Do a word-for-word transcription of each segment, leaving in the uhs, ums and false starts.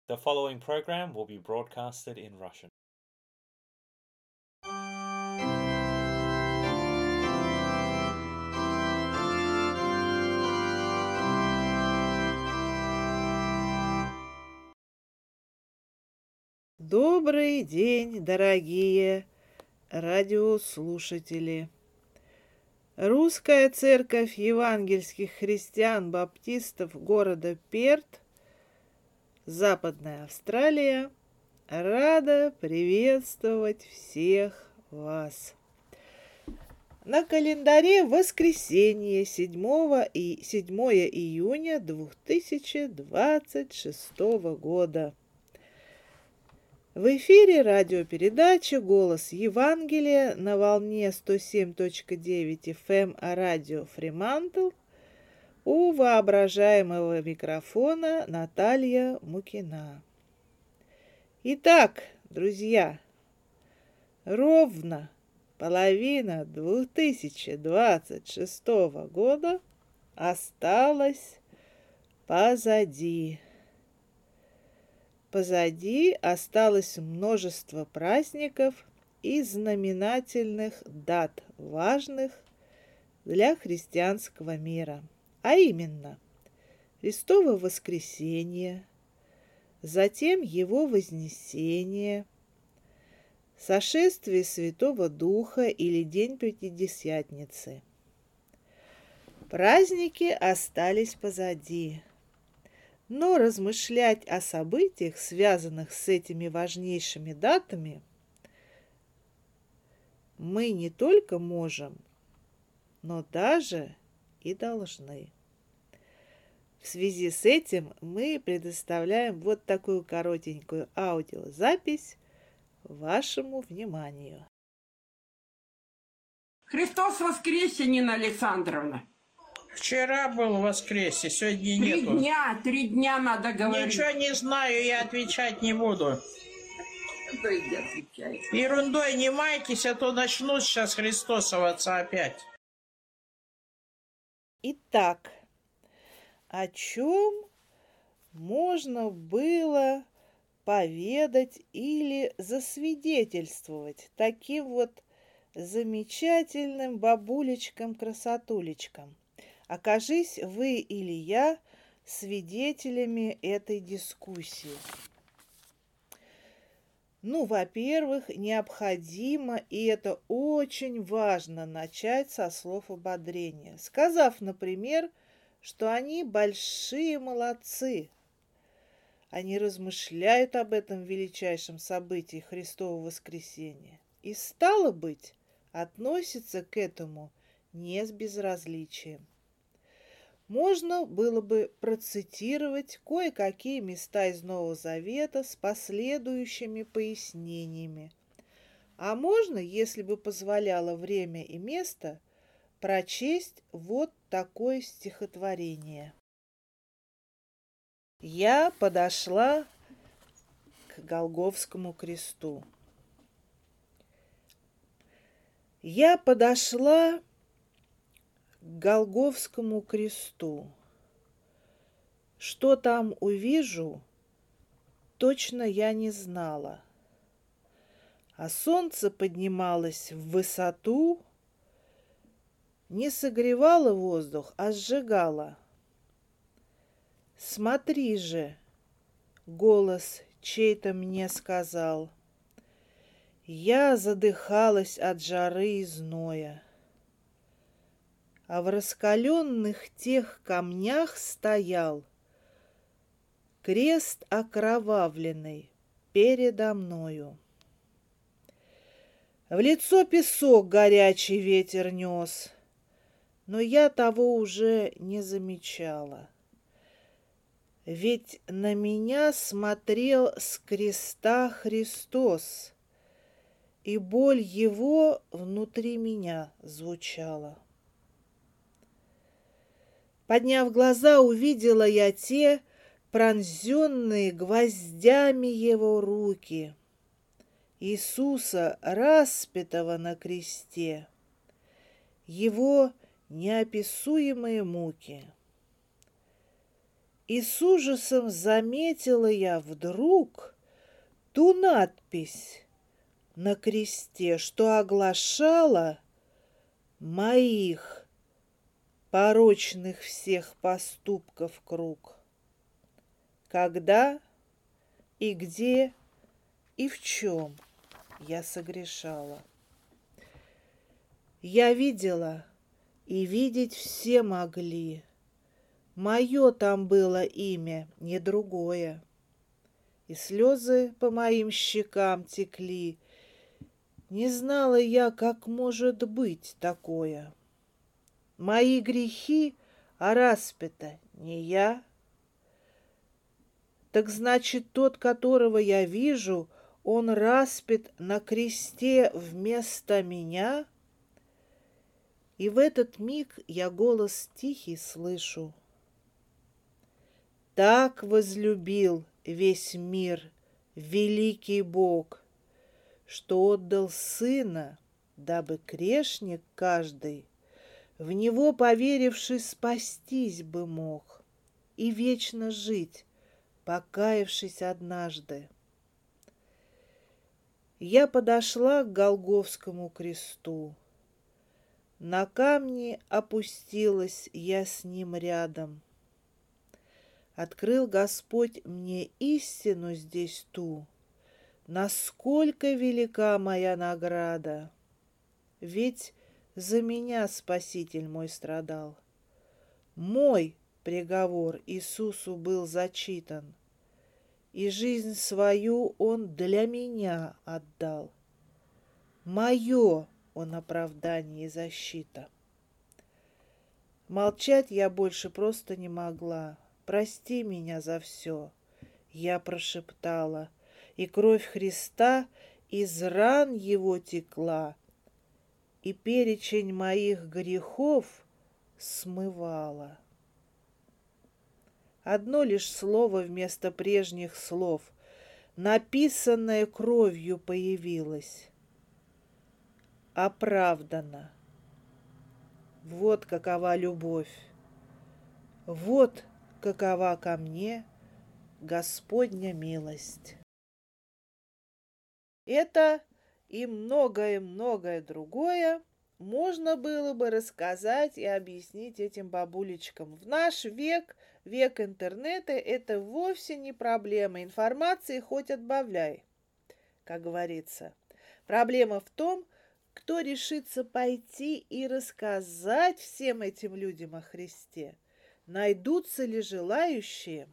The following program will be broadcasted in Russian. Добрый день, дорогие радиослушатели! Русская церковь евангельских христиан-баптистов города Перт, Западная Австралия, рада приветствовать всех вас. На календаре воскресенье седьмого и седьмое июня две тысячи двадцать шестого года. В эфире радиопередача «Голос Евангелия» на волне сто семь точка девять эф эм радио Фримантл. У воображаемого микрофона Наталья Мукина. Итак, друзья, ровно половина две тысячи двадцать шестого года осталась позади. Позади осталось множество праздников и знаменательных дат, важных для христианского мира. А именно, Христово воскресение, затем Его вознесение, сошествие Святого Духа или День Пятидесятницы. Праздники остались позади. Но размышлять о событиях, связанных с этими важнейшими датами, мы не только можем, но даже и должны. В связи с этим мы предоставляем вот такую коротенькую аудиозапись вашему вниманию. Христос воскресе, Нина Александровна! Вчера был воскресе, сегодня Три нету. дня, три дня надо говорить. Ничего не знаю, я отвечать не буду. Иди отвечай. Ерундой не майтесь, а то начнут сейчас христосоваться опять. Итак, о чем можно было поведать или засвидетельствовать таким вот замечательным бабулечкам-красотулечкам? Окажись вы или я свидетелями этой дискуссии. Ну, во-первых, необходимо, и это очень важно, начать со слов ободрения, сказав, например, что они большие молодцы. Они размышляют об этом величайшем событии Христова воскресения и, стало быть, относятся к этому не с безразличием. Можно было бы процитировать кое-какие места из Нового Завета с последующими пояснениями. А можно, если бы позволяло время и место, прочесть вот такое стихотворение. «Я подошла к Голгофскому кресту. Я подошла к Голгофскому кресту. Что там увижу, точно я не знала. А солнце поднималось в высоту, не согревало воздух, а сжигало. Смотри же, голос чей-то мне сказал. Я задыхалась от жары и зноя. А в раскаленных тех камнях стоял крест окровавленный передо мною. В лицо песок горячий ветер нес, но я того уже не замечала. Ведь на меня смотрел с креста Христос, и боль Его внутри меня звучала. Подняв глаза, увидела я те пронзенные гвоздями Его руки, Иисуса, распятого на кресте, Его неописуемые муки. И с ужасом заметила я вдруг ту надпись на кресте, что оглашала моих порочных всех поступков круг. Когда и где и в чем я согрешала. Я видела, и видеть все могли. Мое там было имя, не другое. И слезы по моим щекам текли. Не знала я, как может быть такое. Мои грехи, а распято не я. Так значит, тот, которого я вижу, он распят на кресте вместо меня? И в этот миг я голос тихий слышу. Так возлюбил весь мир великий Бог, что отдал Сына, дабы грешник каждый, в Него поверивший, спастись бы мог и вечно жить, покаявшись однажды. Я подошла к Голгофскому кресту. На камни опустилась я с ним рядом. Открыл Господь мне истину здесь ту, насколько велика моя награда. Ведь за меня Спаситель мой страдал. Мой приговор Иисусу был зачитан, и жизнь свою Он для меня отдал. Мое Он оправдание и защита. Молчать я больше просто не могла. Прости меня за все, я прошептала, и кровь Христа из ран Его текла, и перечень моих грехов смывала. Одно лишь слово вместо прежних слов, написанное кровью, появилось. Оправдано. Вот какова любовь. Вот какова ко мне Господня милость. Это и многое-многое другое можно было бы рассказать и объяснить этим бабулечкам. В наш век, век интернета, это вовсе не проблема. Информации хоть отбавляй, как говорится. Проблема в том, кто решится пойти и рассказать всем этим людям о Христе. Найдутся ли желающие?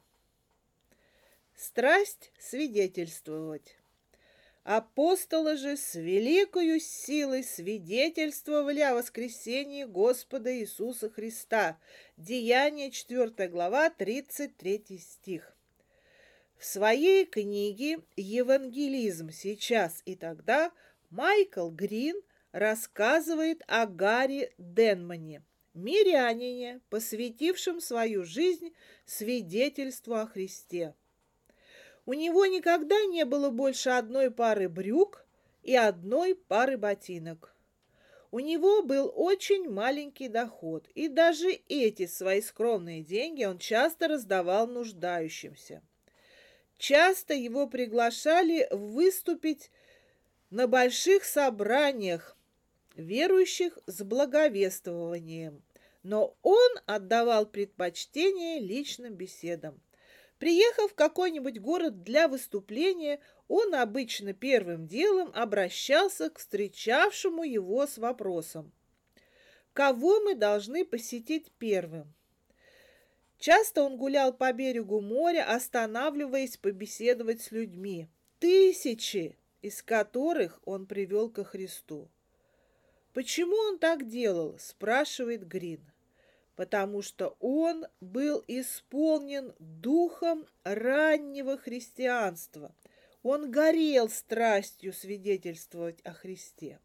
Страсть свидетельствовать. Апостолы же с великою силой свидетельствовали о воскресении Господа Иисуса Христа. Деяния четвёртая глава, тридцать третий стих. В своей книге «Евангелизм сейчас и тогда» Майкл Грин рассказывает о Гарри Денмане, мирянине, посвятившем свою жизнь свидетельству о Христе. У него никогда не было больше одной пары брюк и одной пары ботинок. У него был очень маленький доход, и даже эти свои скромные деньги он часто раздавал нуждающимся. Часто его приглашали выступить на больших собраниях верующих с благовествованием, но он отдавал предпочтение личным беседам. Приехав в какой-нибудь город для выступления, он обычно первым делом обращался к встречавшему его с вопросом: «Кого мы должны посетить первым?» Часто он гулял по берегу моря, останавливаясь побеседовать с людьми, тысячи из которых он привел ко Христу. «Почему он так делал?» – спрашивает Грин. Потому что он был исполнен духом раннего христианства. Он горел страстью свидетельствовать о Христе.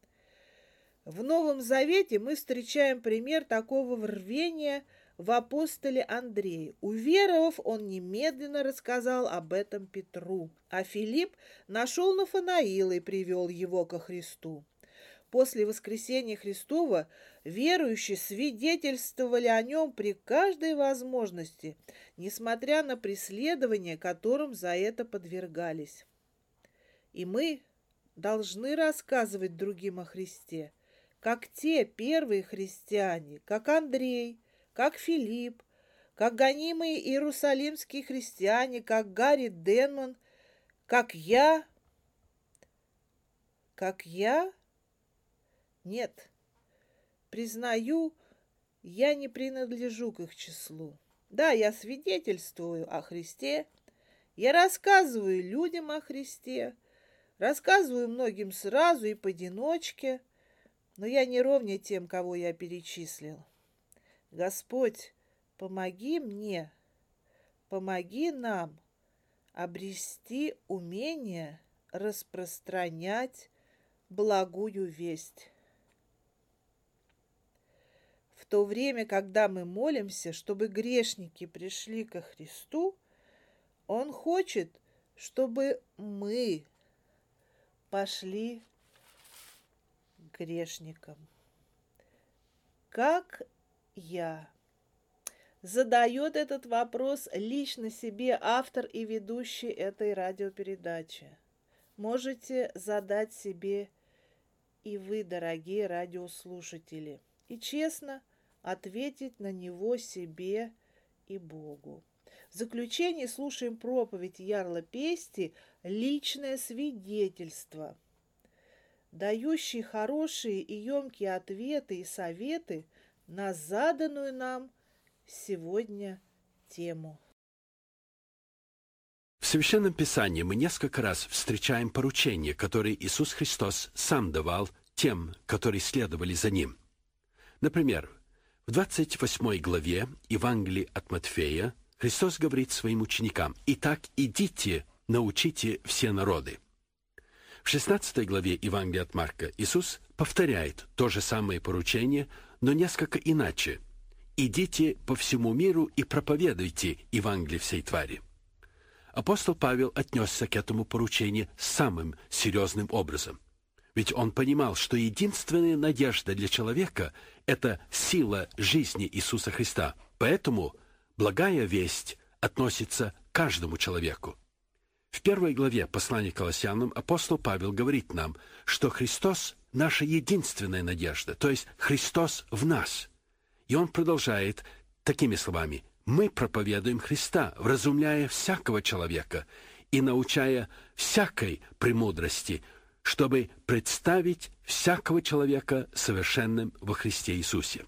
В Новом Завете мы встречаем пример такого рвения в апостоле Андрее. Уверовав, он немедленно рассказал об этом Петру, а Филипп нашел Нафанаила и привел его ко Христу. После воскресения Христова Верующие свидетельствовали о нем при каждой возможности, несмотря на преследования, которым за это подвергались. И мы должны рассказывать другим о Христе, как те первые христиане, как Андрей, как Филипп, как гонимые иерусалимские христиане, как Гарри Денман, как я. Как я? Нет. Признаю, я не принадлежу к их числу. Да, я свидетельствую о Христе, я рассказываю людям о Христе, рассказываю многим сразу и поодиночке, но я не ровня тем, кого я перечислил. Господь, помоги мне, помоги нам обрести умение распространять благую весть. В то время, когда мы молимся, чтобы грешники пришли ко Христу, Он хочет, чтобы мы пошли к грешникам. Как я? Задает этот вопрос лично себе автор и ведущий этой радиопередачи. Можете задать себе и вы, дорогие радиослушатели, и честно ответить на него себе и Богу. В заключение слушаем проповедь Ярла Пести «Личное свидетельство», дающий хорошие и емкие ответы и советы на заданную нам сегодня тему. В Священном Писании мы несколько раз встречаем поручения, которые Иисус Христос сам давал тем, которые следовали за Ним. Например, в двадцать восьмой главе Евангелия от Матфея Христос говорит своим ученикам: «Итак, идите, научите все народы». В шестнадцатой главе Евангелия от Марка Иисус повторяет то же самое поручение, но несколько иначе. «Идите по всему миру и проповедуйте Евангелие всей твари». Апостол Павел отнесся к этому поручению самым серьезным образом. Ведь он понимал, что единственная надежда для человека – это сила жизни Иисуса Христа. Поэтому благая весть относится к каждому человеку. В первой главе послания к Колоссянам апостол Павел говорит нам, что Христос – наша единственная надежда, то есть Христос в нас. И он продолжает такими словами: «Мы проповедуем Христа, вразумляя всякого человека и научая всякой премудрости, чтобы представить всякого человека совершенным во Христе Иисусе».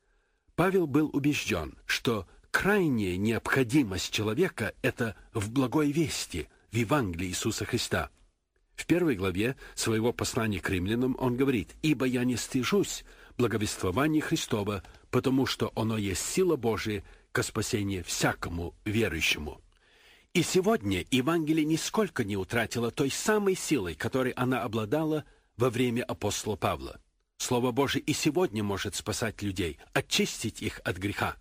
Павел был убежден, что крайняя необходимость человека – это в благой вести, в Евангелии Иисуса Христа. В первой главе своего послания к римлянам он говорит: «Ибо я не стыжусь благовествования Христова, потому что оно есть сила Божия ко спасению всякому верующему». И сегодня Евангелие нисколько не утратило той самой силой, которой она обладала во время апостола Павла. Слово Божие и сегодня может спасать людей, очистить их от греха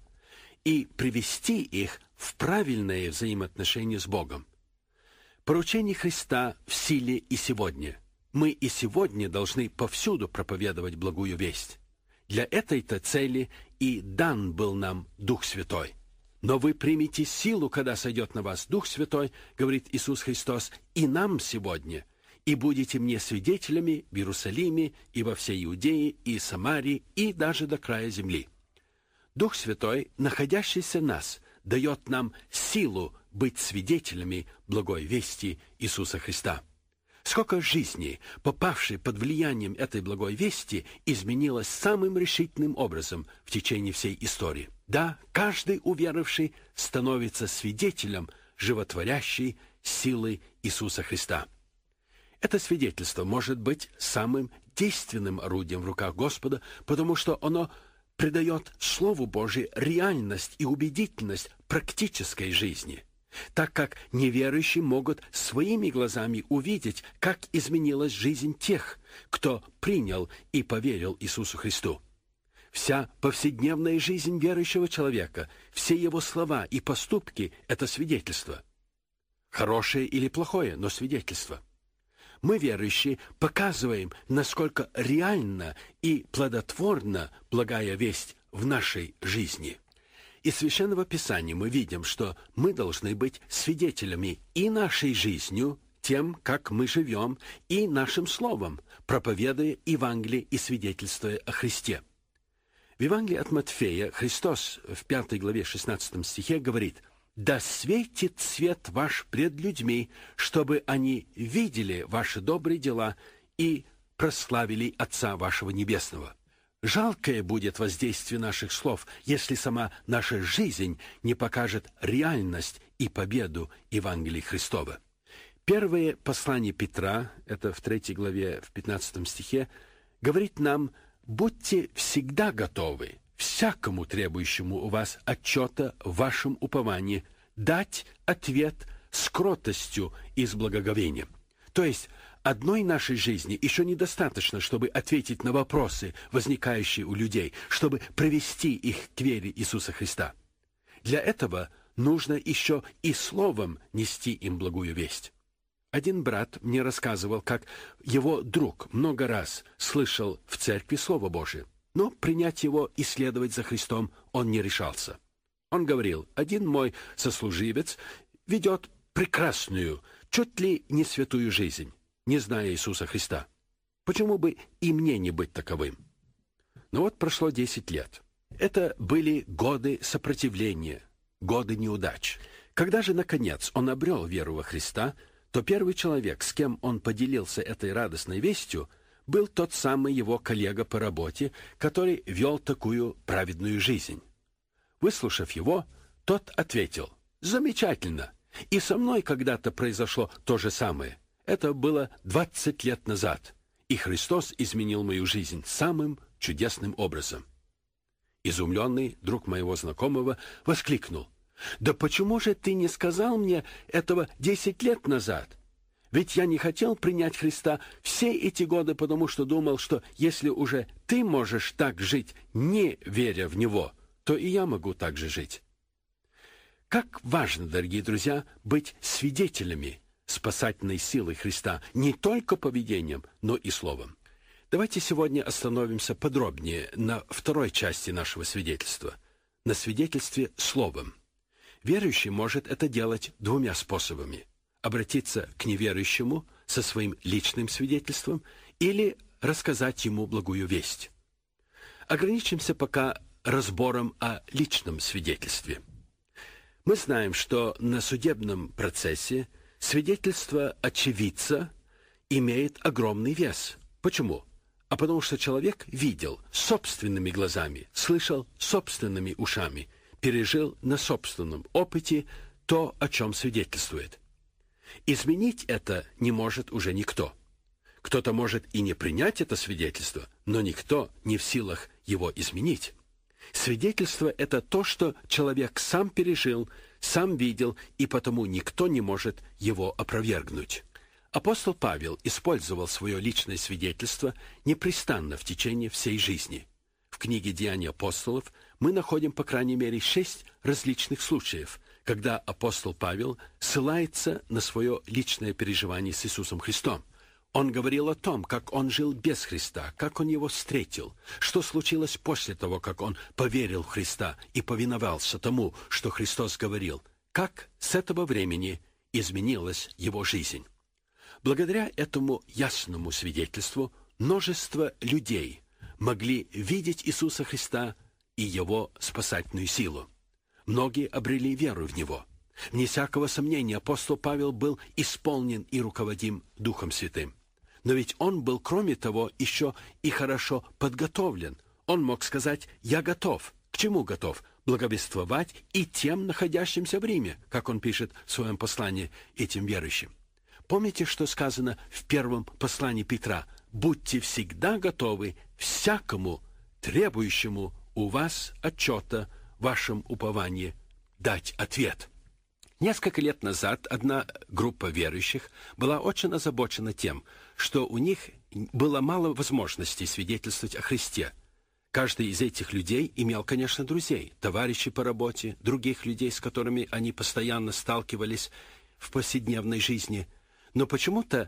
и привести их в правильное взаимоотношение с Богом. Поручение Христа в силе и сегодня. Мы и сегодня должны повсюду проповедовать благую весть. Для этой-то цели и дан был нам Дух Святой. «Но вы примете силу, когда сойдет на вас Дух Святой, — говорит Иисус Христос, — и нам сегодня, и будете мне свидетелями в Иерусалиме и во всей Иудее и Самарии и даже до края земли». Дух Святой, находящийся в нас, дает нам силу быть свидетелями благой вести Иисуса Христа. Сколько жизней, попавшей под влиянием этой благой вести, изменилось самым решительным образом в течение всей истории. Да, каждый уверовавший становится свидетелем животворящей силы Иисуса Христа. Это свидетельство может быть самым действенным орудием в руках Господа, потому что оно придает Слову Божию реальность и убедительность практической жизни, так как неверующие могут своими глазами увидеть, как изменилась жизнь тех, кто принял и поверил Иисусу Христу. Вся повседневная жизнь верующего человека, все его слова и поступки – это свидетельство. Хорошее или плохое, но свидетельство. Мы, верующие, показываем, насколько реально и плодотворна благая весть в нашей жизни. Из Священного Писания мы видим, что мы должны быть свидетелями и нашей жизнью, тем, как мы живем, и нашим словом, проповедуя Евангелие и свидетельствуя о Христе. В Евангелии от Матфея Христос в пятой главе шестнадцатом стихе говорит: «Да светит свет ваш пред людьми, чтобы они видели ваши добрые дела и прославили Отца вашего Небесного». Жалкое будет воздействие наших слов, если сама наша жизнь не покажет реальность и победу Евангелия Христова. Первое послание Петра, это в третьей главе, в пятнадцатом стихе, говорит нам: «Будьте всегда готовы всякому требующему у вас отчета в вашем уповании дать ответ с кротостью и с благоговением». То есть одной нашей жизни еще недостаточно, чтобы ответить на вопросы, возникающие у людей, чтобы привести их к вере Иисуса Христа. Для этого нужно еще и словом нести им благую весть. Один брат мне рассказывал, как его друг много раз слышал в церкви Слово Божие, но принять его и следовать за Христом он не решался. Он говорил: один мой сослуживец ведет прекрасную, чуть ли не святую жизнь, не зная Иисуса Христа. Почему бы и мне не быть таковым? Но вот прошло десять лет. Это были годы сопротивления, годы неудач. Когда же, наконец, он обрел веру во Христа, то первый человек, с кем он поделился этой радостной вестью, был тот самый его коллега по работе, который вел такую праведную жизнь. Выслушав его, тот ответил: «Замечательно! И со мной когда-то произошло то же самое. Это было двадцать лет назад, и Христос изменил мою жизнь самым чудесным образом». Изумленный друг моего знакомого воскликнул: «Да почему же ты не сказал мне этого десять лет назад? Ведь я не хотел принять Христа все эти годы, потому что думал, что если уже ты можешь так жить, не веря в Него, то и я могу так же жить». Как важно, дорогие друзья, быть свидетелями спасательной силы Христа не только поведением, но и словом. Давайте сегодня остановимся подробнее на второй части нашего свидетельства, на свидетельстве словом. Верующий может это делать двумя способами: обратиться к неверующему со своим личным свидетельством или рассказать ему благую весть. Ограничимся пока разбором о личном свидетельстве. Мы знаем, что на судебном процессе свидетельство очевидца имеет огромный вес. Почему? А потому что человек видел собственными глазами, слышал собственными ушами, пережил на собственном опыте то, о чем свидетельствует. Изменить это не может уже никто. Кто-то может и не принять это свидетельство, но никто не в силах его изменить. Свидетельство – это то, что человек сам пережил, сам видел, и потому никто не может его опровергнуть. Апостол Павел использовал свое личное свидетельство непрестанно в течение всей жизни. В книге «Деяния апостолов» мы находим, по крайней мере, шесть различных случаев, когда апостол Павел ссылается на свое личное переживание с Иисусом Христом. Он говорил о том, как он жил без Христа, как он его встретил, что случилось после того, как он поверил в Христа и повиновался тому, что Христос говорил, как с этого времени изменилась его жизнь. Благодаря этому ясному свидетельству множество людей могли видеть Иисуса Христа и Его спасательную силу. Многие обрели веру в Него. Вне всякого сомнения, апостол Павел был исполнен и руководим Духом Святым. Но ведь он был, кроме того, еще и хорошо подготовлен. Он мог сказать: «Я готов». К чему готов? Благовествовать и тем, находящимся в Риме, как он пишет в своем послании этим верующим. Помните, что сказано в первом послании Петра? «Будьте всегда готовы всякому требующему у вас отчета в вашем уповании дать ответ». Несколько лет назад одна группа верующих была очень озабочена тем, что у них было мало возможностей свидетельствовать о Христе. Каждый из этих людей имел, конечно, друзей, товарищей по работе, других людей, с которыми они постоянно сталкивались в повседневной жизни. Но почему-то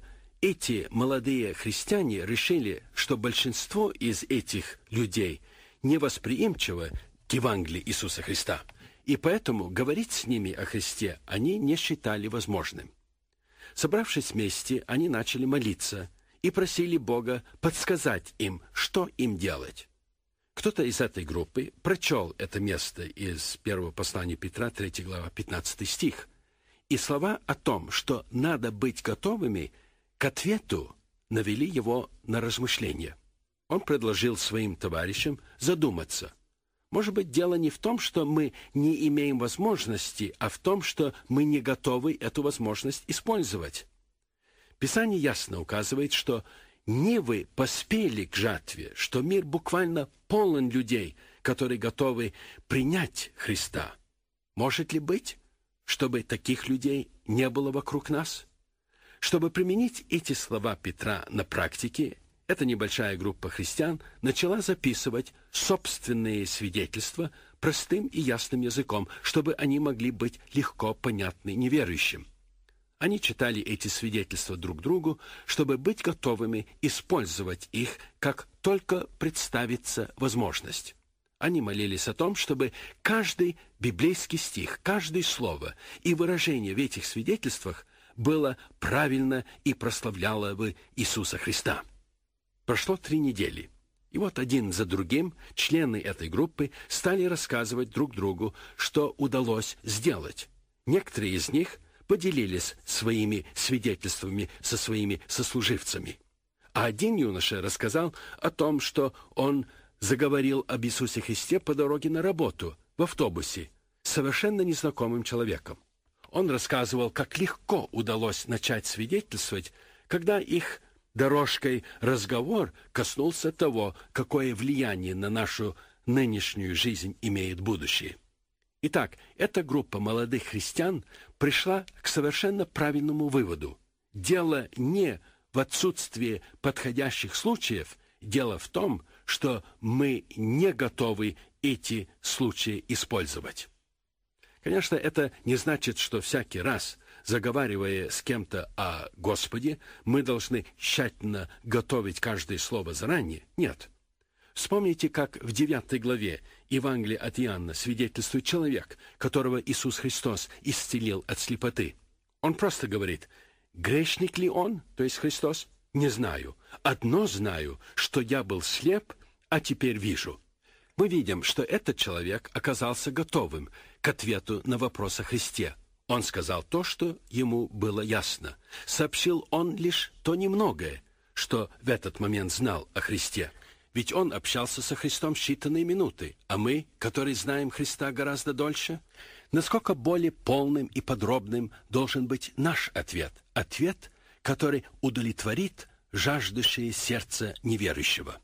эти молодые христиане решили, что большинство из этих людей невосприимчиво к Евангелию Иисуса Христа, и поэтому говорить с ними о Христе они не считали возможным. Собравшись вместе, они начали молиться и просили Бога подсказать им, что им делать. Кто-то из этой группы прочел это место из первого послания Петра, третья глава, пятнадцатый стих, и слова о том, что надо быть готовыми к ответу, навели его на размышления. Он предложил своим товарищам задуматься. Может быть, дело не в том, что мы не имеем возможности, а в том, что мы не готовы эту возможность использовать. Писание ясно указывает, что нивы поспели к жатве, что мир буквально полон людей, которые готовы принять Христа. Может ли быть, чтобы таких людей не было вокруг нас? Чтобы применить эти слова Петра на практике, эта небольшая группа христиан начала записывать собственные свидетельства простым и ясным языком, чтобы они могли быть легко понятны неверующим. Они читали эти свидетельства друг другу, чтобы быть готовыми использовать их, как только представится возможность. Они молились о том, чтобы каждый библейский стих, каждое слово и выражение в этих свидетельствах было правильно и прославляло бы Иисуса Христа. Прошло три недели, и вот один за другим члены этой группы стали рассказывать друг другу, что удалось сделать. Некоторые из них поделились своими свидетельствами со своими сослуживцами. А один юноша рассказал о том, что он заговорил об Иисусе Христе по дороге на работу, в автобусе, с совершенно незнакомым человеком. Он рассказывал, как легко удалось начать свидетельствовать, когда их дорожкой разговор коснулся того, какое влияние на нашу нынешнюю жизнь имеет будущее. Итак, эта группа молодых христиан пришла к совершенно правильному выводу. Дело не в отсутствии подходящих случаев, дело в том, что мы не готовы эти случаи использовать. Конечно, это не значит, что всякий раз, заговаривая с кем-то о Господе, мы должны тщательно готовить каждое слово заранее. Нет. Вспомните, как в девятой главе Евангелия от Иоанна свидетельствует человек, которого Иисус Христос исцелил от слепоты. Он просто говорит: грешник ли он, то есть Христос? Не знаю. Одно знаю, что я был слеп, а теперь вижу. Мы видим, что этот человек оказался готовым к ответу на вопрос о Христе. Он сказал то, что ему было ясно. Сообщил он лишь то немногое, что в этот момент знал о Христе. Ведь он общался со Христом считанные минуты, а мы, которые знаем Христа гораздо дольше, насколько более полным и подробным должен быть наш ответ. Ответ, который удовлетворит жаждущее сердце неверующего.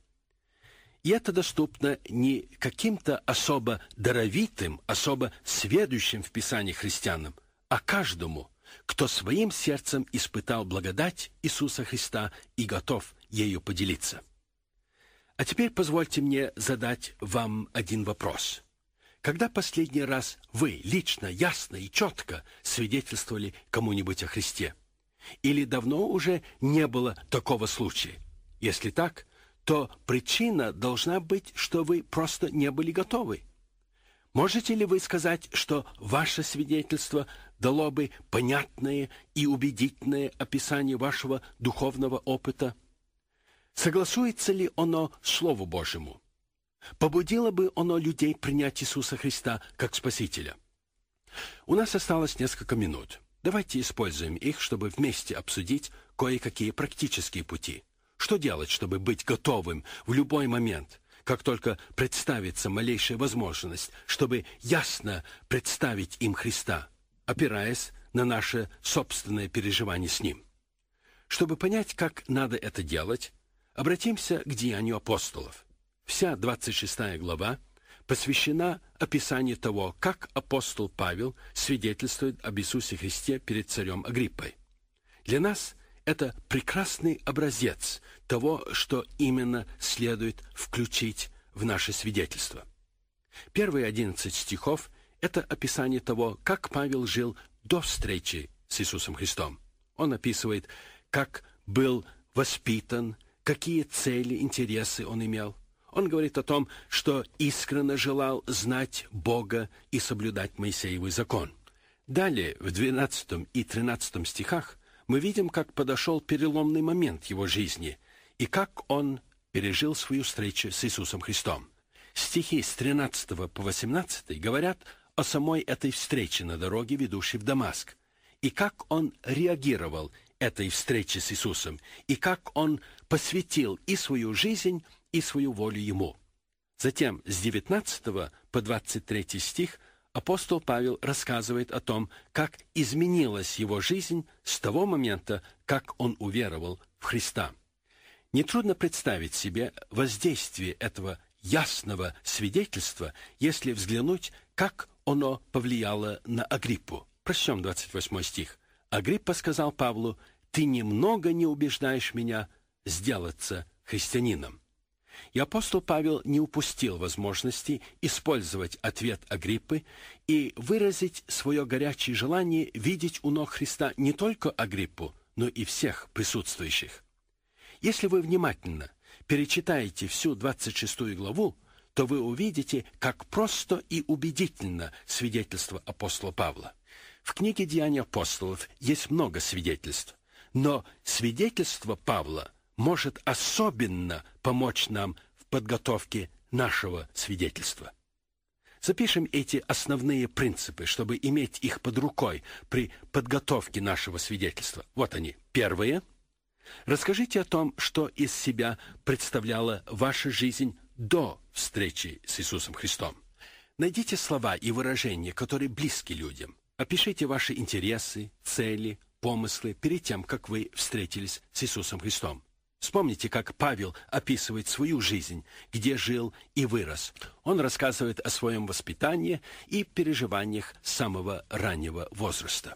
И это доступно не каким-то особо даровитым, особо сведущим в Писании христианам, а каждому, кто своим сердцем испытал благодать Иисуса Христа и готов ею поделиться. А теперь позвольте мне задать вам один вопрос. Когда последний раз вы лично, ясно и четко свидетельствовали кому-нибудь о Христе? Или давно уже не было такого случая? Если так, то причина должна быть, что вы просто не были готовы. Можете ли вы сказать, что ваше свидетельство дало бы понятное и убедительное описание вашего духовного опыта? Согласуется ли оно Слову Божьему? Побудило бы оно людей принять Иисуса Христа как Спасителя? У нас осталось несколько минут. Давайте используем их, чтобы вместе обсудить кое-какие практические пути. Что делать, чтобы быть готовым в любой момент, как только представится малейшая возможность, чтобы ясно представить им Христа, опираясь на наше собственное переживание с Ним? Чтобы понять, как надо это делать, обратимся к Деянию апостолов. Вся двадцать шестая глава посвящена описанию того, как апостол Павел свидетельствует об Иисусе Христе перед царем Агриппой. Для нас это прекрасный образец того, что именно следует включить в наше свидетельство. Первые одиннадцать стихов – это описание того, как Павел жил до встречи с Иисусом Христом. Он описывает, как был воспитан, какие цели, интересы он имел. Он говорит о том, что искренне желал знать Бога и соблюдать Моисеевый закон. Далее, в двенадцатом и тринадцатом стихах, мы видим, как подошел переломный момент его жизни и как он пережил свою встречу с Иисусом Христом. Стихи с тринадцатого по восемнадцатый говорят о самой этой встрече на дороге, ведущей в Дамаск, и как он реагировал этой встрече с Иисусом, и как он посвятил и свою жизнь, и свою волю Ему. Затем с девятнадцатого по двадцать третий стих апостол Павел рассказывает о том, как изменилась его жизнь с того момента, как он уверовал в Христа. Нетрудно представить себе воздействие этого ясного свидетельства, если взглянуть, как оно повлияло на Агриппу. Прочтем двадцать восьмой стих. Агриппа сказал Павлу: «Ты немного не убеждаешь меня сделаться христианином». И апостол Павел не упустил возможности использовать ответ Агриппы и выразить свое горячее желание видеть у ног Христа не только Агриппу, но и всех присутствующих. Если вы внимательно перечитаете всю двадцать шестую главу, то вы увидите, как просто и убедительно свидетельство апостола Павла. В книге «Деяния апостолов» есть много свидетельств, но свидетельство Павла может особенно помочь нам в подготовке нашего свидетельства. Запишем эти основные принципы, чтобы иметь их под рукой при подготовке нашего свидетельства. Вот они. Первое. Расскажите о том, что из себя представляла ваша жизнь до встречи с Иисусом Христом. Найдите слова и выражения, которые близки людям. Опишите ваши интересы, цели, помыслы перед тем, как вы встретились с Иисусом Христом. Вспомните, как Павел описывает свою жизнь, где жил и вырос. Он рассказывает о своем воспитании и переживаниях с самого раннего возраста.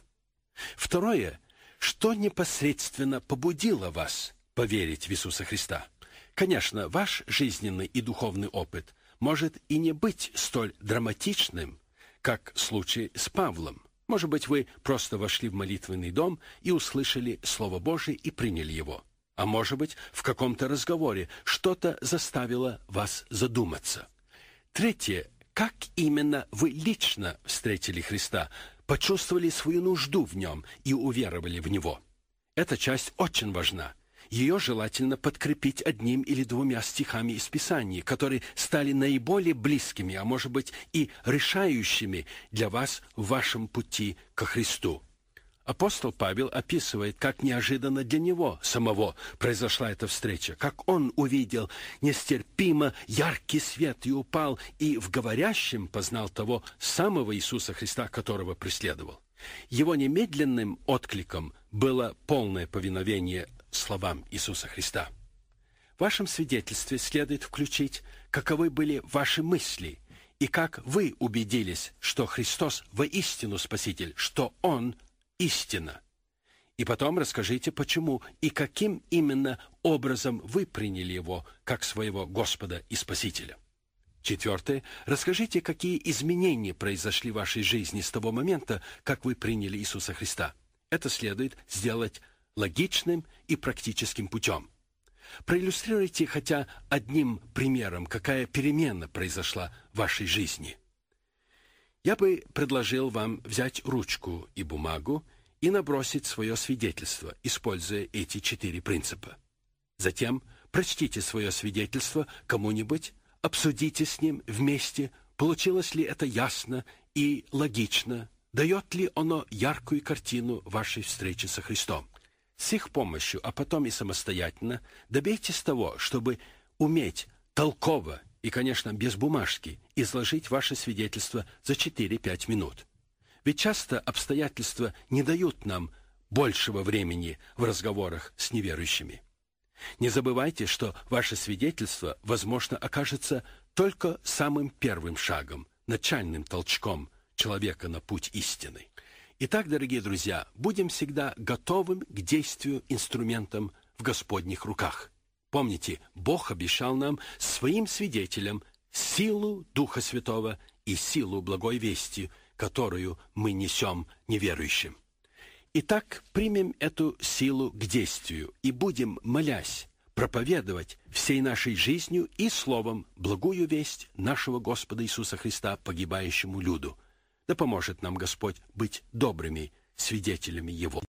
Второе. Что непосредственно побудило вас поверить в Иисуса Христа? Конечно, ваш жизненный и духовный опыт может и не быть столь драматичным, как случай с Павлом. Может быть, вы просто вошли в молитвенный дом и услышали Слово Божие и приняли его. А может быть, в каком-то разговоре что-то заставило вас задуматься. Третье. Как именно вы лично встретили Христа, почувствовали свою нужду в Нем и уверовали в Него? Эта часть очень важна. Ее желательно подкрепить одним или двумя стихами из Писания, которые стали наиболее близкими, а может быть и решающими для вас в вашем пути ко Христу. Апостол Павел описывает, как неожиданно для него самого произошла эта встреча, как он увидел нестерпимо яркий свет и упал, и в говорящем познал того самого Иисуса Христа, которого преследовал. Его немедленным откликом было полное повиновение словам Иисуса Христа. В вашем свидетельстве следует включить, каковы были ваши мысли, и как вы убедились, что Христос воистину Спаситель, что Он истина. И потом расскажите, почему и каким именно образом вы приняли Его как своего Господа и Спасителя. Четвертое. Расскажите, какие изменения произошли в вашей жизни с того момента, как вы приняли Иисуса Христа. Это следует сделать логичным и практическим путем. Проиллюстрируйте хотя одним примером, какая перемена произошла в вашей жизни. Я бы предложил вам взять ручку и бумагу и набросить свое свидетельство, используя эти четыре принципа. Затем прочтите свое свидетельство кому-нибудь, обсудите с ним вместе, получилось ли это ясно и логично, дает ли оно яркую картину вашей встречи со Христом. С их помощью, а потом и самостоятельно, добейтесь того, чтобы уметь толково и, конечно, без бумажки, изложить ваше свидетельство за четыре-пять минут. Ведь часто обстоятельства не дают нам большего времени в разговорах с неверующими. Не забывайте, что ваше свидетельство, возможно, окажется только самым первым шагом, начальным толчком человека на путь истины. Итак, дорогие друзья, будем всегда готовым к действию инструментом в Господних руках. Помните, Бог обещал нам своим свидетелям силу Духа Святого и силу благой вести, которую мы несем неверующим. Итак, примем эту силу к действию и будем, молясь, проповедовать всей нашей жизнью и словом благую весть нашего Господа Иисуса Христа погибающему люду. Да поможет нам Господь быть добрыми свидетелями Его.